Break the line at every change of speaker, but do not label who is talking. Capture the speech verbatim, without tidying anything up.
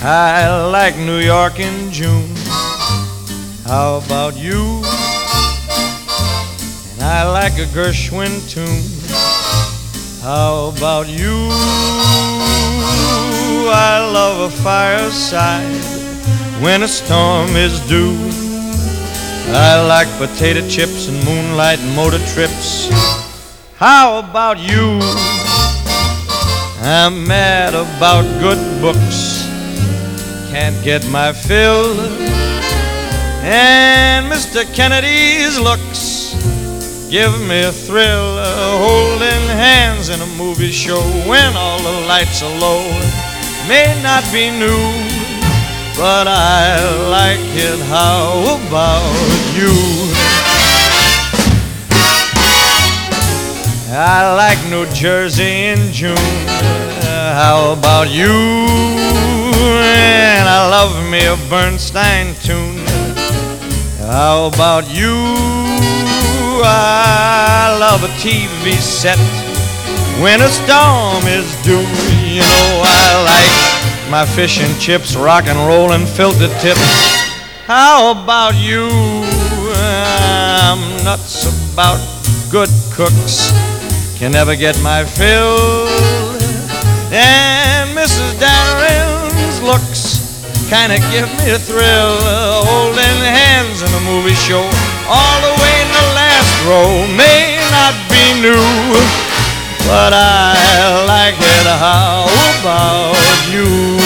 I like New York in June. How about you? And I like a Gershwin tune. How about you? I love a fireside when a storm is due. I like potato chips and moonlight and motor trips. How about you? I'm mad about good books, can't get my fill. And Mister Kennedy's looks give me a thrill. uh, Holding hands in a movie show when all the lights are low may not be new, but I like it. How about you? I like New Jersey in June. Uh, how about you? And I love me a Bernstein tune. How about you? I love a T V set when a storm is due. You know I like my fish and chips, rock and roll and filter tips. How about you? I'm nuts about good cooks, can never get my fill. And Missus Darren's looks kinda give me a thrill. uh, Holding hands in a movie show all the way in the last row may not be new, but I like it. How about you?